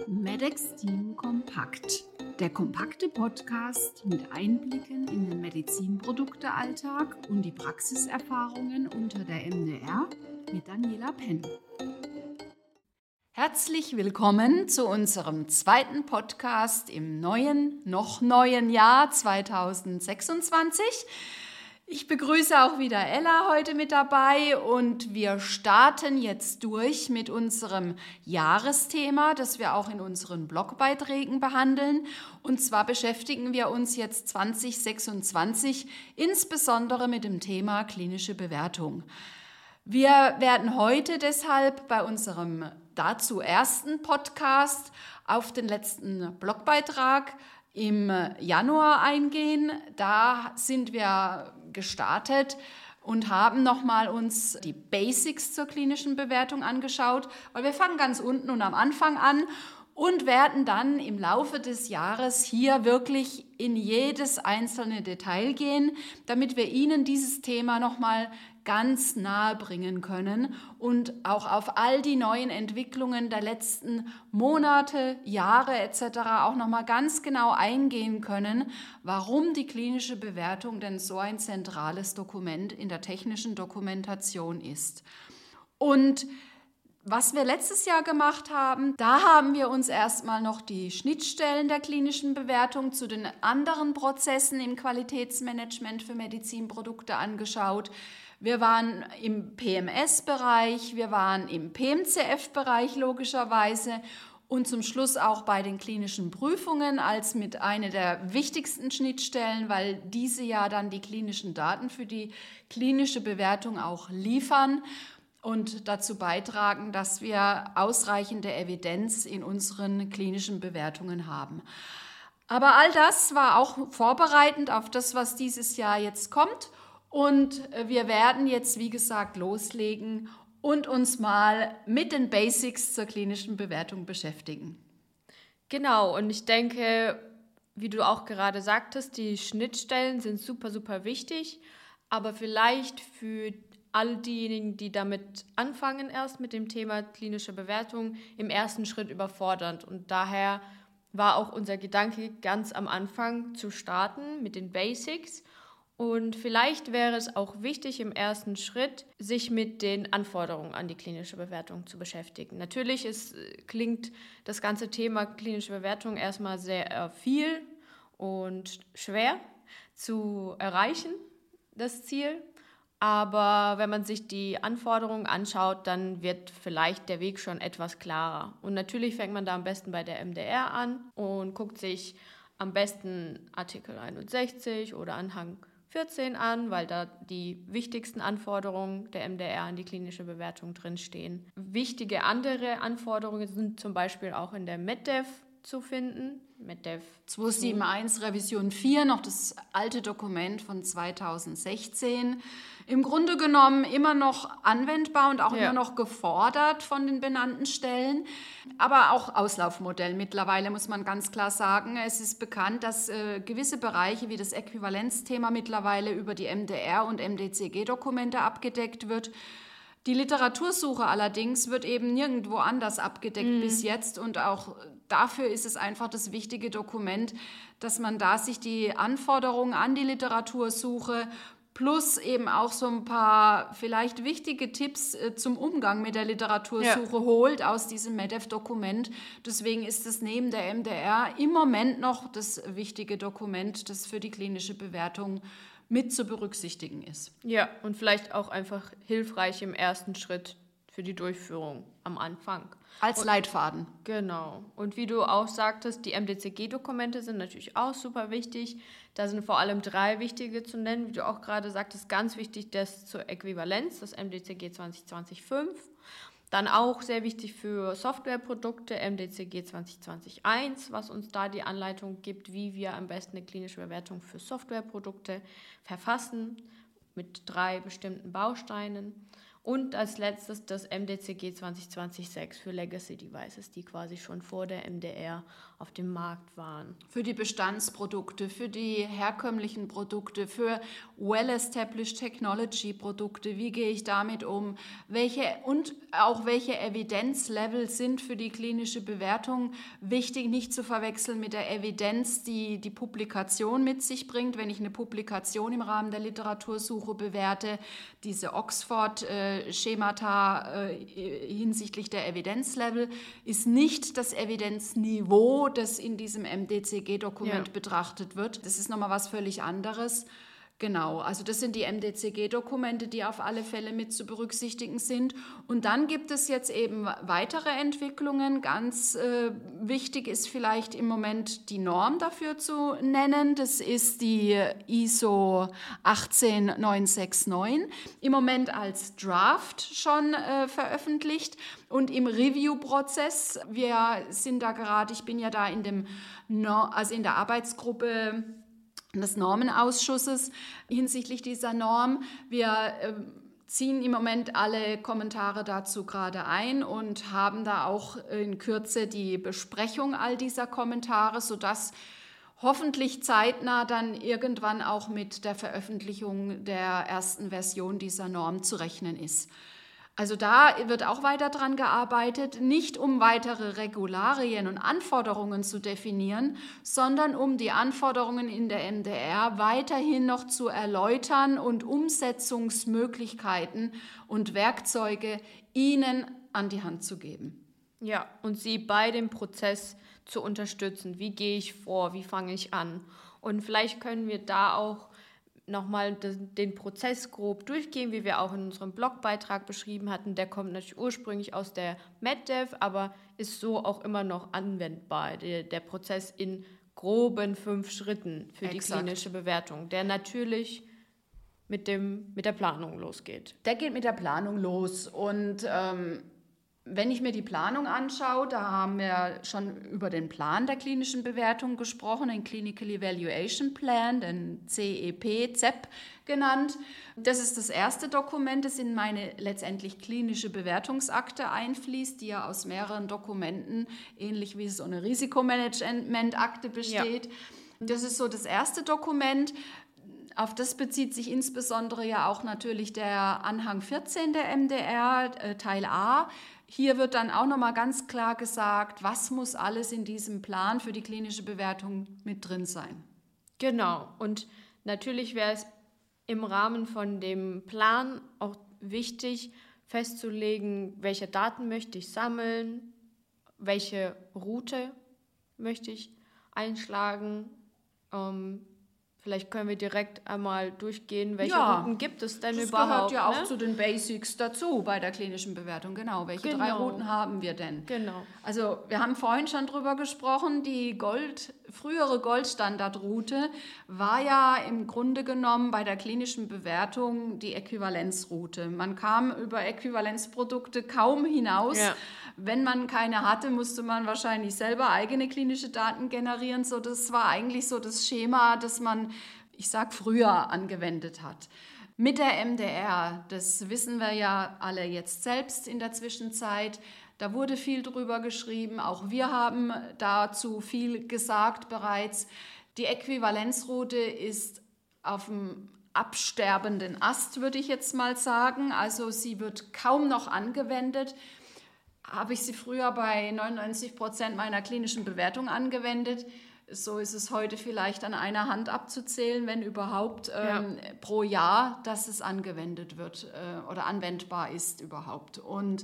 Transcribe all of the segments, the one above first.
Medexin Kompakt, der kompakte Podcast mit Einblicken in den Medizinproduktealltag und die Praxiserfahrungen unter der MDR mit Daniela Penn. Herzlich willkommen zu unserem zweiten Podcast im noch neuen Jahr 2026. Ich begrüße auch wieder Ella heute mit dabei und wir starten jetzt durch mit unserem Jahresthema, das wir auch in unseren Blogbeiträgen behandeln. Und zwar beschäftigen wir uns jetzt 2026 insbesondere mit dem Thema klinische Bewertung. Wir werden heute deshalb bei unserem dazu ersten Podcast auf den letzten Blogbeitrag im Januar eingehen. Da sind wir gestartet und haben nochmal uns die Basics zur klinischen Bewertung angeschaut, weil wir fangen ganz unten und am Anfang an und werden dann im Laufe des Jahres hier wirklich in jedes einzelne Detail gehen, damit wir Ihnen dieses Thema nochmal ganz nahe bringen können und auch auf all die neuen Entwicklungen der letzten Monate, Jahre etc. auch nochmal ganz genau eingehen können, warum die klinische Bewertung denn so ein zentrales Dokument in der technischen Dokumentation ist. Und was wir letztes Jahr gemacht haben, da haben wir uns erstmal noch die Schnittstellen der klinischen Bewertung zu den anderen Prozessen im Qualitätsmanagement für Medizinprodukte angeschaut. Wir waren im PMS-Bereich, wir waren im PMCF-Bereich logischerweise und zum Schluss auch bei den klinischen Prüfungen als mit einer der wichtigsten Schnittstellen, weil diese ja dann die klinischen Daten für die klinische Bewertung auch liefern und dazu beitragen, dass wir ausreichende Evidenz in unseren klinischen Bewertungen haben. Aber all das war auch vorbereitend auf das, was dieses Jahr jetzt kommt. Und wir werden jetzt, wie gesagt, loslegen und uns mal mit den Basics zur klinischen Bewertung beschäftigen. Genau, und ich denke, wie du auch gerade sagtest, die Schnittstellen sind super, super wichtig, aber vielleicht für all diejenigen, die damit anfangen, erst mit dem Thema klinische Bewertung, im ersten Schritt überfordernd. Und daher war auch unser Gedanke, ganz am Anfang zu starten mit den Basics. Und vielleicht wäre es auch wichtig, im ersten Schritt sich mit den Anforderungen an die klinische Bewertung zu beschäftigen. Natürlich klingt das ganze Thema klinische Bewertung erstmal sehr viel und schwer zu erreichen, das Ziel. Aber wenn man sich die Anforderungen anschaut, dann wird vielleicht der Weg schon etwas klarer. Und natürlich fängt man da am besten bei der MDR an und guckt sich am besten Artikel 61 oder Anhang 14 an, weil da die wichtigsten Anforderungen der MDR an die klinische Bewertung drinstehen. Wichtige andere Anforderungen sind zum Beispiel auch in der MedDev zu finden. MedDev 271 Revision 4, noch das alte Dokument von 2016. Im Grunde genommen immer noch anwendbar und auch immer noch gefordert von den benannten Stellen, aber auch Auslaufmodell mittlerweile, muss man ganz klar sagen. Es ist bekannt, dass gewisse Bereiche wie das Äquivalenzthema mittlerweile über die MDR- und MDCG-Dokumente abgedeckt wird. Die Literatursuche allerdings wird eben nirgendwo anders abgedeckt bis jetzt und auch dafür ist es einfach das wichtige Dokument, dass man da sich die Anforderungen an die Literatursuche plus eben auch so ein paar vielleicht wichtige Tipps zum Umgang mit der Literatursuche holt aus diesem MEDEV-Dokument. Deswegen ist es neben der MDR im Moment noch das wichtige Dokument, das für die klinische Bewertung mit zu berücksichtigen ist. Ja, und vielleicht auch einfach hilfreich im ersten Schritt für die Durchführung am Anfang. Als Leitfaden. Genau. Und wie du auch sagtest, die MDCG-Dokumente sind natürlich auch super wichtig. Da sind vor allem 3 wichtige zu nennen. Wie du auch gerade sagtest, ganz wichtig das zur Äquivalenz, das MDCG 2020-5. Dann auch sehr wichtig für Softwareprodukte, MDCG 2020-1, was uns da die Anleitung gibt, wie wir am besten eine klinische Bewertung für Softwareprodukte verfassen, mit 3 bestimmten Bausteinen. Und als letztes das MDCG 2020-6 für Legacy Devices, die quasi schon vor der MDR auf dem Markt waren. Für die Bestandsprodukte, für die herkömmlichen Produkte, für well-established Technology-Produkte. Wie gehe ich damit um? Welche Evidenzlevel sind für die klinische Bewertung wichtig, nicht zu verwechseln mit der Evidenz, die die Publikation mit sich bringt. Wenn ich eine Publikation im Rahmen der Literatursuche bewerte, diese Oxford-Schemata hinsichtlich der Evidenzlevel, ist nicht das Evidenzniveau, das in diesem MDCG-Dokument betrachtet wird. Das ist nochmal was völlig anderes. Genau, also das sind die MDCG-Dokumente, die auf alle Fälle mit zu berücksichtigen sind. Und dann gibt es jetzt eben weitere Entwicklungen. Ganz wichtig ist vielleicht im Moment die Norm dafür zu nennen. Das ist die ISO 18969, im Moment als Draft schon veröffentlicht. Und im Review-Prozess, wir sind da gerade, ich bin ja da in der Arbeitsgruppe des Normenausschusses hinsichtlich dieser Norm. Wir ziehen im Moment alle Kommentare dazu gerade ein und haben da auch in Kürze die Besprechung all dieser Kommentare, sodass hoffentlich zeitnah dann irgendwann auch mit der Veröffentlichung der ersten Version dieser Norm zu rechnen ist. Also da wird auch weiter dran gearbeitet, nicht um weitere Regularien und Anforderungen zu definieren, sondern um die Anforderungen in der MDR weiterhin noch zu erläutern und Umsetzungsmöglichkeiten und Werkzeuge Ihnen an die Hand zu geben. Ja, und Sie bei dem Prozess zu unterstützen. Wie gehe ich vor? Wie fange ich an? Und vielleicht können wir da auch nochmal den Prozess grob durchgehen, wie wir auch in unserem Blogbeitrag beschrieben hatten. Der kommt natürlich ursprünglich aus der MedDev, aber ist so auch immer noch anwendbar. Der Prozess in groben 5 Schritten für die klinische Bewertung, der natürlich mit der Planung losgeht. Der geht mit der Planung los und wenn ich mir die Planung anschaue, da haben wir schon über den Plan der klinischen Bewertung gesprochen, den Clinical Evaluation Plan, den CEP genannt. Das ist das erste Dokument, das in meine letztendlich klinische Bewertungsakte einfließt, die ja aus mehreren Dokumenten, ähnlich wie so eine Risikomanagementakte besteht. Ja. Das ist so das erste Dokument. Auf das bezieht sich insbesondere ja auch natürlich der Anhang 14 der MDR, Teil A. Hier wird dann auch nochmal ganz klar gesagt, was muss alles in diesem Plan für die klinische Bewertung mit drin sein. Genau. Und natürlich wäre es im Rahmen von dem Plan auch wichtig, festzulegen, welche Daten möchte ich sammeln, welche Route möchte ich einschlagen. Vielleicht können wir direkt einmal durchgehen, welche Routen gibt es denn überhaupt? Das gehört ja auch zu den Basics dazu bei der klinischen Bewertung. Genau, welche 3 Routen haben wir denn? Genau. Also wir haben vorhin schon drüber gesprochen, die frühere Goldstandardroute war ja im Grunde genommen bei der klinischen Bewertung die Äquivalenzroute. Man kam über Äquivalenzprodukte kaum hinaus. Ja. Wenn man keine hatte, musste man wahrscheinlich selber eigene klinische Daten generieren. So, das war eigentlich so das Schema, das man, ich sag, früher angewendet hat. Mit der MDR, das wissen wir ja alle jetzt selbst in der Zwischenzeit, da wurde viel drüber geschrieben, auch wir haben dazu viel gesagt bereits. Die Äquivalenzroute ist auf dem absterbenden Ast, würde ich jetzt mal sagen. Also sie wird kaum noch angewendet. Habe ich sie früher bei 99% meiner klinischen Bewertung angewendet. So ist es heute vielleicht an einer Hand abzuzählen, wenn überhaupt pro Jahr, dass es angewendet wird oder anwendbar ist überhaupt. Und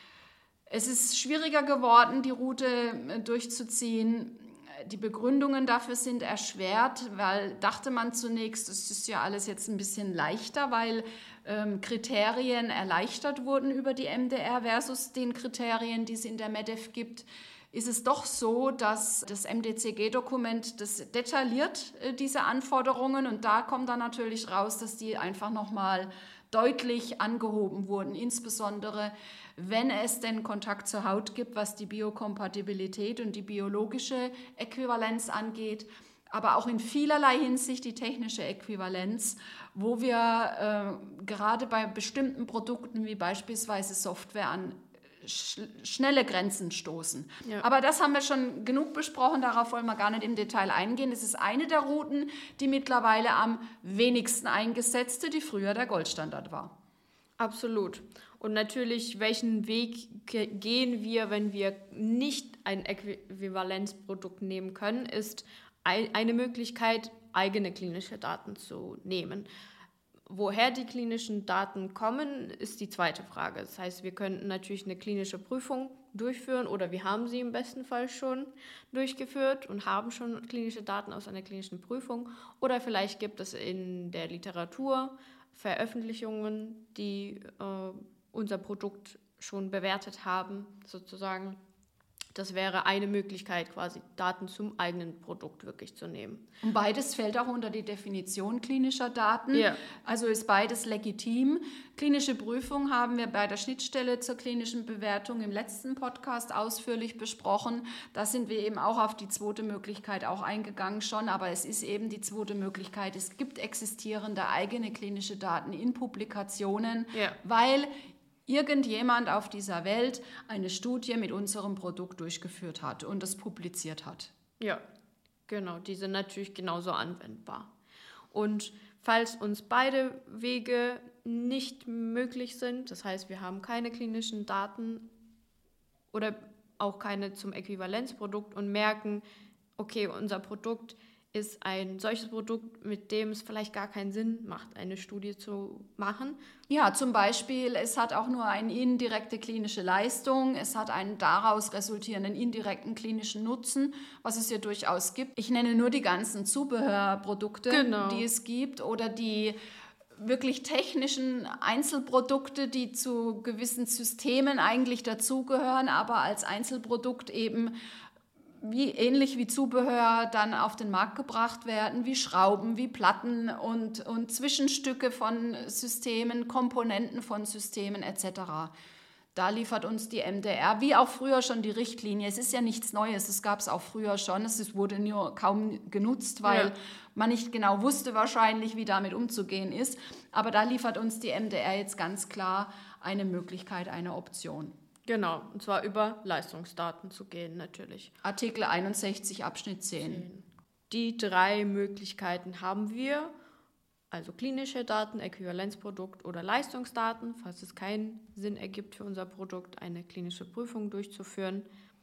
es ist schwieriger geworden, die Route durchzuziehen. Die Begründungen dafür sind erschwert, weil dachte man zunächst, es ist ja alles jetzt ein bisschen leichter, weil Kriterien erleichtert wurden über die MDR versus den Kriterien, die es in der MedDev gibt. Ist es doch so, dass das MDCG-Dokument, das detailliert diese Anforderungen und da kommt dann natürlich raus, dass die einfach nochmal deutlich angehoben wurden, insbesondere wenn es denn Kontakt zur Haut gibt, was die Biokompatibilität und die biologische Äquivalenz angeht. aber auch in vielerlei Hinsicht die technische Äquivalenz, wo wir gerade bei bestimmten Produkten wie beispielsweise Software an schnelle Grenzen stoßen. Ja. Aber das haben wir schon genug besprochen, darauf wollen wir gar nicht im Detail eingehen. Es ist eine der Routen, die mittlerweile am wenigsten eingesetzte, die früher der Goldstandard war. Absolut. Und natürlich, welchen Weg gehen wir, wenn wir nicht ein Äquivalenzprodukt nehmen können, ist eine Möglichkeit, eigene klinische Daten zu nehmen. Woher die klinischen Daten kommen, ist die zweite Frage. Das heißt, wir könnten natürlich eine klinische Prüfung durchführen oder wir haben sie im besten Fall schon durchgeführt und haben schon klinische Daten aus einer klinischen Prüfung. Oder vielleicht gibt es in der Literatur Veröffentlichungen, die unser Produkt schon bewertet haben, sozusagen. Das wäre eine Möglichkeit, quasi Daten zum eigenen Produkt wirklich zu nehmen. Und beides fällt auch unter die Definition klinischer Daten. Ja. Also ist beides legitim. Klinische Prüfung haben wir bei der Schnittstelle zur klinischen Bewertung im letzten Podcast ausführlich besprochen. Da sind wir eben auch auf die zweite Möglichkeit auch eingegangen schon. Aber es ist eben die zweite Möglichkeit. Es gibt existierende eigene klinische Daten in Publikationen, weil irgendjemand auf dieser Welt eine Studie mit unserem Produkt durchgeführt hat und es publiziert hat. Ja, genau. Die sind natürlich genauso anwendbar. Und falls uns beide Wege nicht möglich sind, das heißt, wir haben keine klinischen Daten oder auch keine zum Äquivalenzprodukt und merken, okay, unser Produkt ist ein solches Produkt, mit dem es vielleicht gar keinen Sinn macht, eine Studie zu machen. Ja, zum Beispiel, es hat auch nur eine indirekte klinische Leistung, es hat einen daraus resultierenden indirekten klinischen Nutzen, was es ja durchaus gibt. Ich nenne nur die ganzen Zubehörprodukte, die es gibt, oder die wirklich technischen Einzelprodukte, die zu gewissen Systemen eigentlich dazugehören, aber als Einzelprodukt eben ähnlich wie Zubehör dann auf den Markt gebracht werden, wie Schrauben, wie Platten und Zwischenstücke von Systemen, Komponenten von Systemen etc. Da liefert uns die MDR, wie auch früher schon die Richtlinie. Es ist ja nichts Neues, es gab es auch früher schon, es wurde nur kaum genutzt, weil man nicht genau wusste wahrscheinlich, wie damit umzugehen ist. Aber da liefert uns die MDR jetzt ganz klar eine Möglichkeit, eine Option. Genau, und zwar über Leistungsdaten zu gehen natürlich. Artikel 61 Abschnitt 10. Die 3 Möglichkeiten haben wir, also klinische Daten, Äquivalenzprodukt oder Leistungsdaten, falls es keinen Sinn ergibt für unser Produkt, eine klinische Prüfung durchzuführen.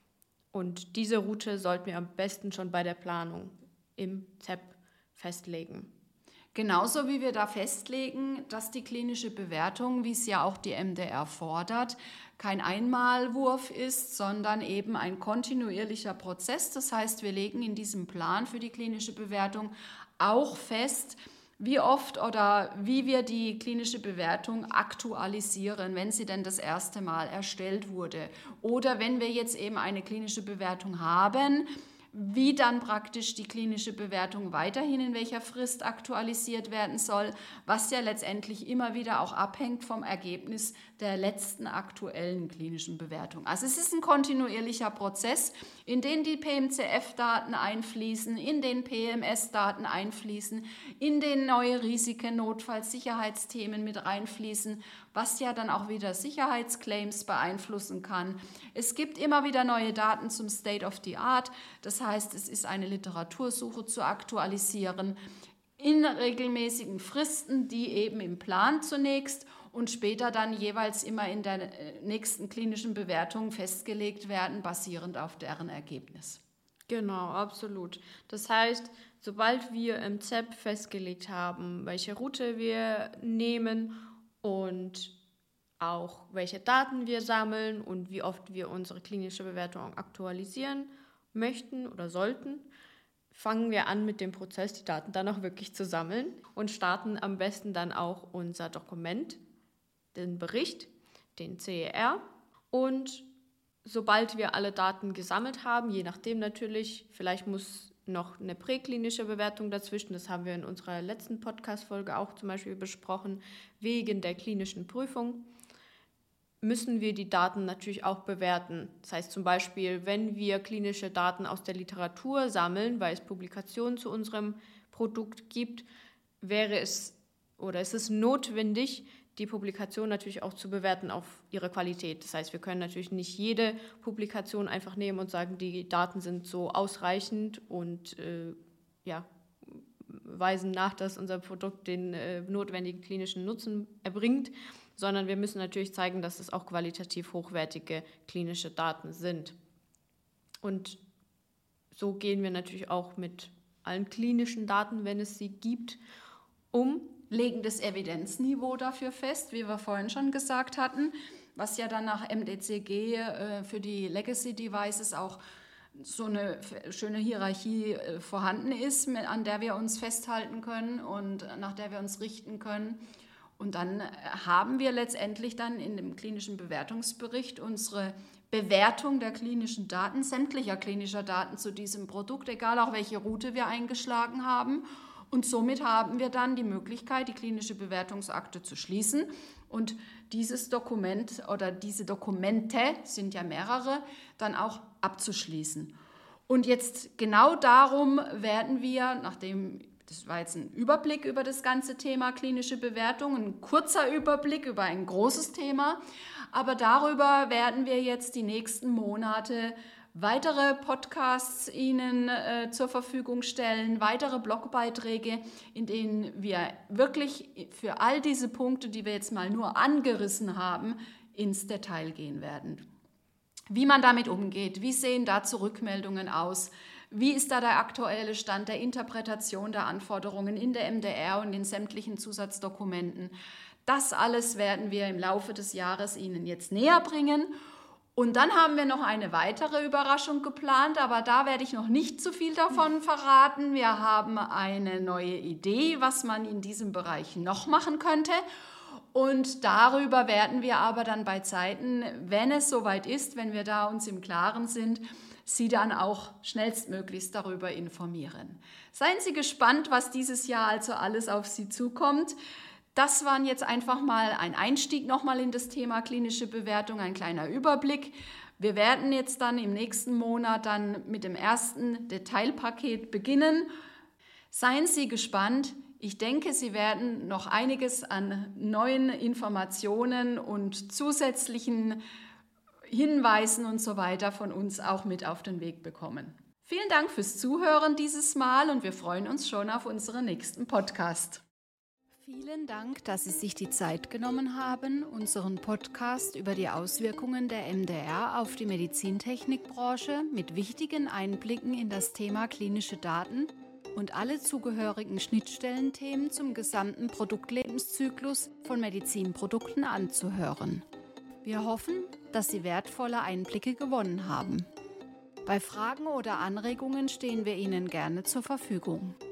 Und diese Route sollten wir am besten schon bei der Planung im ZEP festlegen. Genauso wie wir da festlegen, dass die klinische Bewertung, wie es ja auch die MDR fordert, kein Einmalwurf ist, sondern eben ein kontinuierlicher Prozess. Das heißt, wir legen in diesem Plan für die klinische Bewertung auch fest, wie oft oder wie wir die klinische Bewertung aktualisieren, wenn sie denn das erste Mal erstellt wurde. Oder wenn wir jetzt eben eine klinische Bewertung haben, wie dann praktisch die klinische Bewertung weiterhin in welcher Frist aktualisiert werden soll, was ja letztendlich immer wieder auch abhängt vom Ergebnis der letzten aktuellen klinischen Bewertung. Also es ist ein kontinuierlicher Prozess, in den die PMCF-Daten einfließen, in den PMS-Daten einfließen, in den neue Risiken, Notfalls, Sicherheitsthemen mit reinfließen, was ja dann auch wieder Sicherheitsclaims beeinflussen kann. Es gibt immer wieder neue Daten zum State of the Art. Das heißt, es ist eine Literatursuche zu aktualisieren in regelmäßigen Fristen, die eben im Plan zunächst und später dann jeweils immer in der nächsten klinischen Bewertung festgelegt werden, basierend auf deren Ergebnis. Genau, absolut. Das heißt, sobald wir im ZEP festgelegt haben, welche Route wir nehmen und auch welche Daten wir sammeln und wie oft wir unsere klinische Bewertung aktualisieren möchten oder sollten, fangen wir an mit dem Prozess, die Daten dann auch wirklich zu sammeln und starten am besten dann auch unser Dokument, den Bericht, den CER. Und sobald wir alle Daten gesammelt haben, je nachdem natürlich, vielleicht muss noch eine präklinische Bewertung dazwischen, das haben wir in unserer letzten Podcast-Folge auch zum Beispiel besprochen, wegen der klinischen Prüfung, müssen wir die Daten natürlich auch bewerten. Das heißt zum Beispiel, wenn wir klinische Daten aus der Literatur sammeln, weil es Publikationen zu unserem Produkt gibt, ist es notwendig, die Publikation natürlich auch zu bewerten auf ihre Qualität. Das heißt, wir können natürlich nicht jede Publikation einfach nehmen und sagen, die Daten sind so ausreichend und weisen nach, dass unser Produkt den notwendigen klinischen Nutzen erbringt, sondern wir müssen natürlich zeigen, dass es auch qualitativ hochwertige klinische Daten sind. Und so gehen wir natürlich auch mit allen klinischen Daten, wenn es sie gibt, legen das Evidenzniveau dafür fest, wie wir vorhin schon gesagt hatten, was ja dann nach MDCG für die Legacy Devices auch so eine schöne Hierarchie vorhanden ist, an der wir uns festhalten können und nach der wir uns richten können. Und dann haben wir letztendlich dann in dem klinischen Bewertungsbericht unsere Bewertung der klinischen Daten, sämtlicher klinischer Daten zu diesem Produkt, egal auch welche Route wir eingeschlagen haben. Und somit haben wir dann die Möglichkeit, die klinische Bewertungsakte zu schließen und dieses Dokument oder diese Dokumente, sind ja mehrere, dann auch abzuschließen. Und jetzt genau darum werden wir, das war jetzt ein Überblick über das ganze Thema klinische Bewertung, ein kurzer Überblick über ein großes Thema, aber darüber werden wir jetzt die nächsten Monate weitere Podcasts Ihnen zur Verfügung stellen, weitere Blogbeiträge, in denen wir wirklich für all diese Punkte, die wir jetzt mal nur angerissen haben, ins Detail gehen werden. Wie man damit umgeht, wie sehen dazu Rückmeldungen aus, wie ist da der aktuelle Stand der Interpretation der Anforderungen in der MDR und in sämtlichen Zusatzdokumenten. Das alles werden wir im Laufe des Jahres Ihnen jetzt näher bringen. Und dann haben wir noch eine weitere Überraschung geplant, aber da werde ich noch nicht zu viel davon verraten. Wir haben eine neue Idee, was man in diesem Bereich noch machen könnte. Und darüber werden wir aber dann bei Zeiten, wenn es soweit ist, wenn wir da uns im Klaren sind, Sie dann auch schnellstmöglichst darüber informieren. Seien Sie gespannt, was dieses Jahr also alles auf Sie zukommt. Das waren jetzt einfach mal ein Einstieg nochmal in das Thema klinische Bewertung, ein kleiner Überblick. Wir werden jetzt dann im nächsten Monat dann mit dem ersten Detailpaket beginnen. Seien Sie gespannt. Ich denke, Sie werden noch einiges an neuen Informationen und zusätzlichen Hinweisen und so weiter von uns auch mit auf den Weg bekommen. Vielen Dank fürs Zuhören dieses Mal und wir freuen uns schon auf unseren nächsten Podcast. Vielen Dank, dass Sie sich die Zeit genommen haben, unseren Podcast über die Auswirkungen der MDR auf die Medizintechnikbranche mit wichtigen Einblicken in das Thema klinische Daten und alle zugehörigen Schnittstellenthemen zum gesamten Produktlebenszyklus von Medizinprodukten anzuhören. Wir hoffen, dass Sie wertvolle Einblicke gewonnen haben. Bei Fragen oder Anregungen stehen wir Ihnen gerne zur Verfügung.